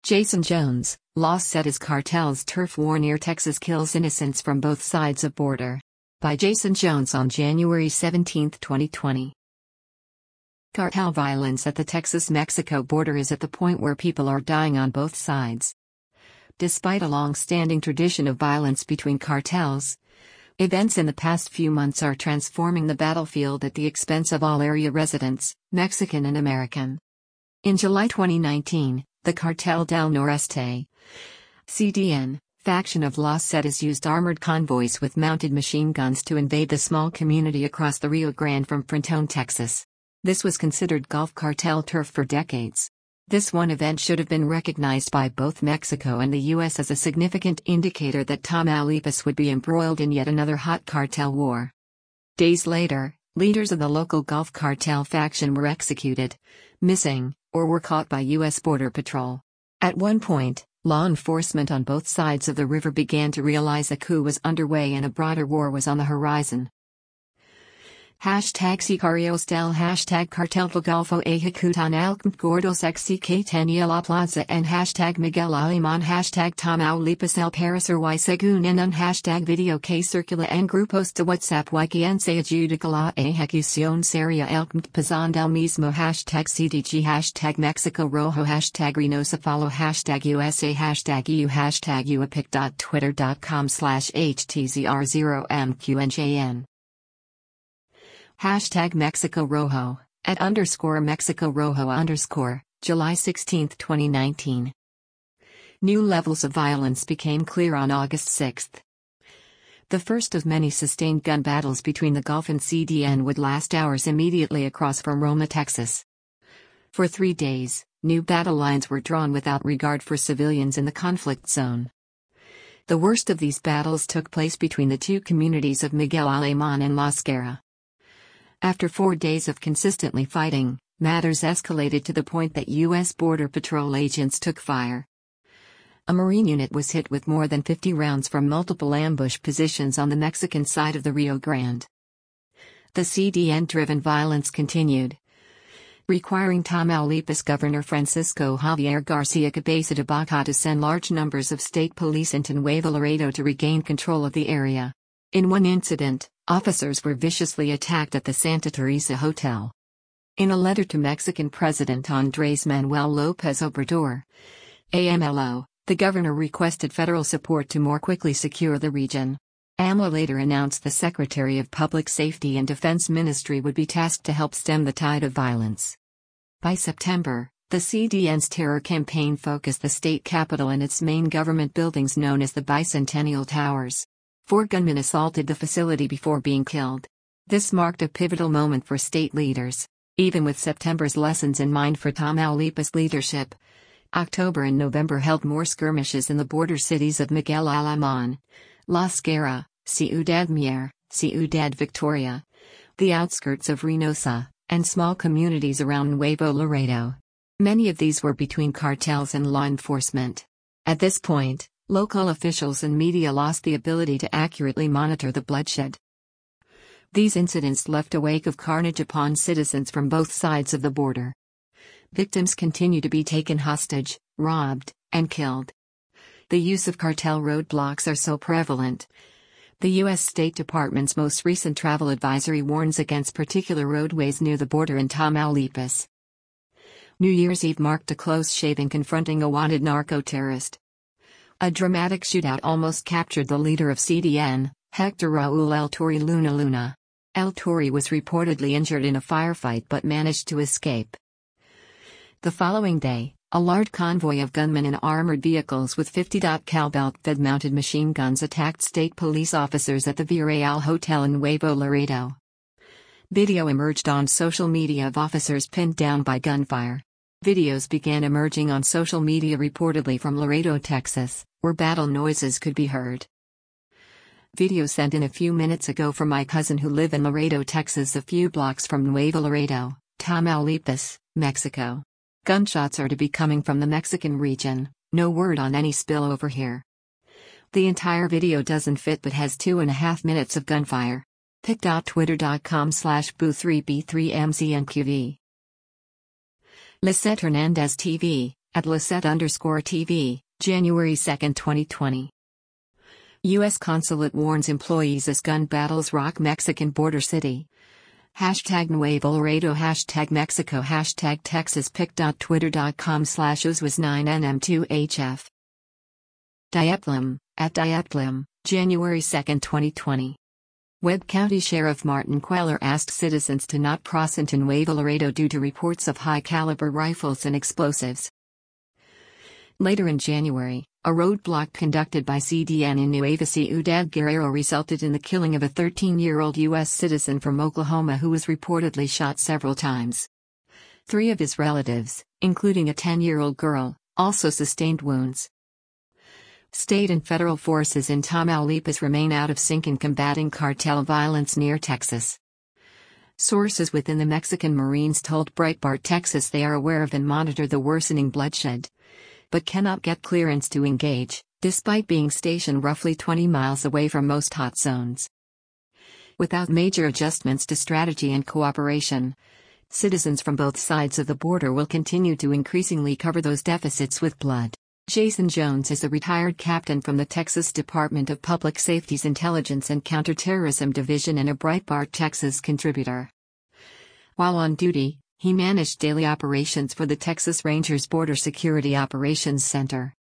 Jason Jones, Los Zetas cartel's turf war near Texas kills innocents from both sides of border. By Jason Jones on January 17, 2020. Cartel violence at the Texas-Mexico border is at the point where people are dying on both sides. Despite a long-standing tradition of violence between cartels, events in the past few months are transforming the battlefield at the expense of all area residents, Mexican and American. In July 2019, the Cartel del Noreste (CDN) faction of Los Zetas used armored convoys with mounted machine guns to invade the small community across the Rio Grande from Frontón, Texas. This was considered Gulf Cartel turf for decades. This one event should have been recognized by both Mexico and the U.S. as a significant indicator that Tamaulipas would be embroiled in yet another hot cartel war. Days later, leaders of the local Gulf Cartel faction were executed, missing, or were caught by U.S. Border Patrol. At one point, law enforcement on both sides of the river began to realize a coup was underway and a broader war was on the horizon. #Sicarios del #Cartel del Golfo ejecutan al gordos que la plaza and #Miguel Alemán #Tamaulipas el parecer y según en un #video que circula en grupos de WhatsApp y quien se adjudica la ejecución sería el pasón del mismo #CDG #Mexico Rojo #Reynosa follow #USA #EU #upic.twitter.com/htzr0mqnjn #Mexico Rojo, @_Mexico Rojo_, July 16, 2019. New levels of violence became clear on August 6. The first of many sustained gun battles between the Gulf and CDN would last hours immediately across from Roma, Texas. For 3 days, new battle lines were drawn without regard for civilians in the conflict zone. The worst of these battles took place between the two communities of Miguel Alemán and La Sierra. After 4 days of consistently fighting, matters escalated to the point that U.S. Border Patrol agents took fire. A Marine unit was hit with more than 50 rounds from multiple ambush positions on the Mexican side of the Rio Grande. The CDN-driven violence continued, requiring Tamaulipas Governor Francisco Javier Garcia Cabeza de Vaca to send large numbers of state police into Nuevo Laredo to regain control of the area. In one incident, officers were viciously attacked at the Santa Teresa Hotel. In a letter to Mexican President Andrés Manuel López Obrador, AMLO, the governor requested federal support to more quickly secure the region. AMLO later announced the Secretary of Public Safety and Defense Ministry would be tasked to help stem the tide of violence. By September, the CDN's terror campaign focused the state capitol and its main government buildings known as the Bicentennial Towers. 4 gunmen assaulted the facility before being killed. This marked a pivotal moment for state leaders. Even with September's lessons in mind for Tamaulipas leadership, October and November held more skirmishes in the border cities of Miguel Alemán, La Sierra, Ciudad Mier, Ciudad Victoria, the outskirts of Reynosa, and small communities around Nuevo Laredo. Many of these were between cartels and law enforcement. At this point, local officials and media lost the ability to accurately monitor the bloodshed. These incidents left a wake of carnage upon citizens from both sides of the border. Victims continue to be taken hostage, robbed, and killed. The use of cartel roadblocks are so prevalent. The U.S. State Department's most recent travel advisory warns against particular roadways near the border in Tamaulipas. New Year's Eve marked a close shaving confronting a wanted narco-terrorist. A dramatic shootout almost captured the leader of CDN, Hector Raúl El Torre Luna. El Torre was reportedly injured in a firefight but managed to escape. The following day, a large convoy of gunmen in armored vehicles with 50 cal belt-fed mounted machine guns attacked state police officers at the Villarreal Hotel in Nuevo Laredo. Video emerged on social media of officers pinned down by gunfire. Videos began emerging on social media reportedly from Laredo, Texas, where battle noises could be heard. Video sent in a few minutes ago from my cousin who live in Laredo, Texas, a few blocks from Nuevo Laredo, Tamaulipas, Mexico. Gunshots are to be coming from the Mexican region, no word on any spillover here. The entire video doesn't fit but has 2.5 minutes of gunfire. pic.twitter.com/boo3b3mznqv Lisette Hernandez TV, @Lisette_TV, January 2, 2020. U.S. consulate warns employees as gun battles rock Mexican border city. #Nuevo Laredo #Mexico #Twitter.com/USWAS9NM2HF. Dieplam, @Dieplam, January 2, 2020. Webb County Sheriff Martin Queller asked citizens to not cross into Nuevo Laredo due to reports of high-caliber rifles and explosives. Later in January, a roadblock conducted by CDN in Nueva Ciudad Guerrero resulted in the killing of a 13-year-old U.S. citizen from Oklahoma who was reportedly shot several times. 3 of his relatives, including a 10-year-old girl, also sustained wounds. State and federal forces in Tamaulipas remain out of sync in combating cartel violence near Texas. Sources within the Mexican Marines told Breitbart Texas they are aware of and monitor the worsening bloodshed, but cannot get clearance to engage, despite being stationed roughly 20 miles away from most hot zones. Without major adjustments to strategy and cooperation, citizens from both sides of the border will continue to increasingly cover those deficits with blood. Jason Jones is a retired captain from the Texas Department of Public Safety's Intelligence and Counterterrorism Division and a Breitbart Texas contributor. While on duty, he managed daily operations for the Texas Rangers Border Security Operations Center.